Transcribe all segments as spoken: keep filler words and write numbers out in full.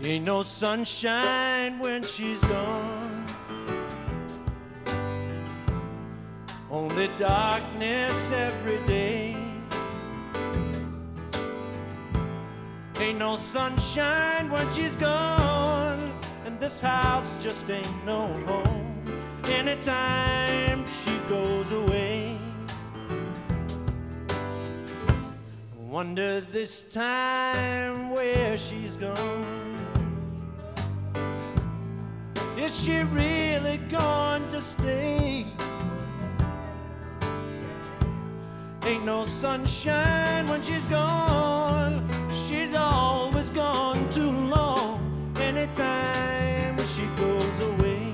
Ain't no sunshine when she's gone, only darkness every day. Ain't no sunshine when she's gone, and this house just ain't no home anytime she goes away. Wonder this time where she's gone. Is she really going to stay? Ain't no sunshine when she's gone. She's always gone too long anytime she goes away.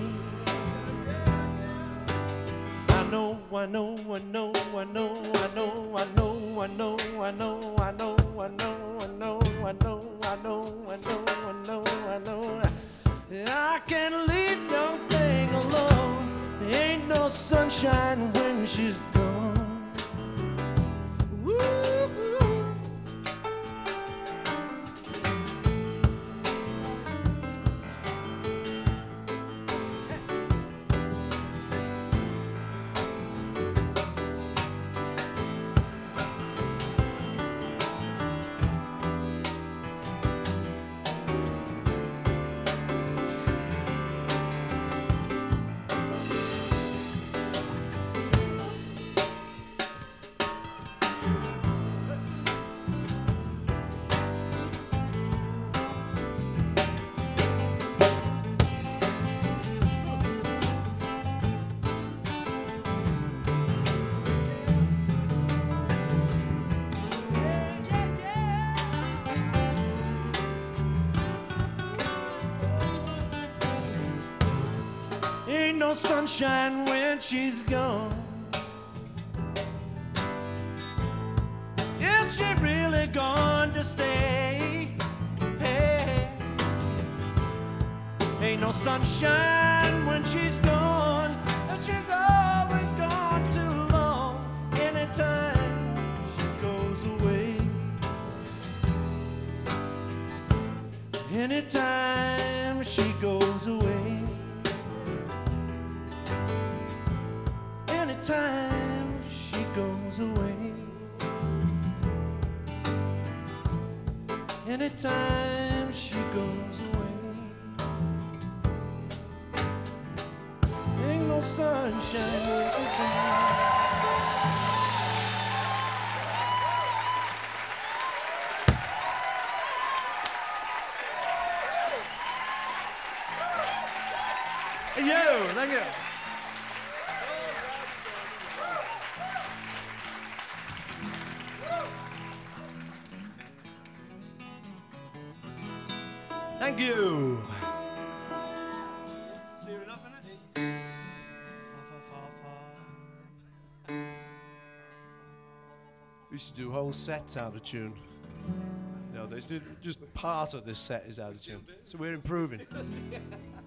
I know, I know, I know, I know, I know, I know, I know, I know, I know, I know, I know, I know, I know, I know, I know, I know. I can't leave the thing alone. There ain't no sunshine when she's gone. Woo. Ain't no sunshine when she's gone. Is she really going to stay? Hey. Ain't no sunshine when she's gone, and she's always gone too long anytime she goes away. Anytime she goes away. Anytime she goes away. Anytime she goes away. Ain't no sunshine when she's gone. Hey, you, thank you. Thank you. Is there enough in it? We should do whole sets out of tune. No, there's just part of this set is out of tune. So we're improving.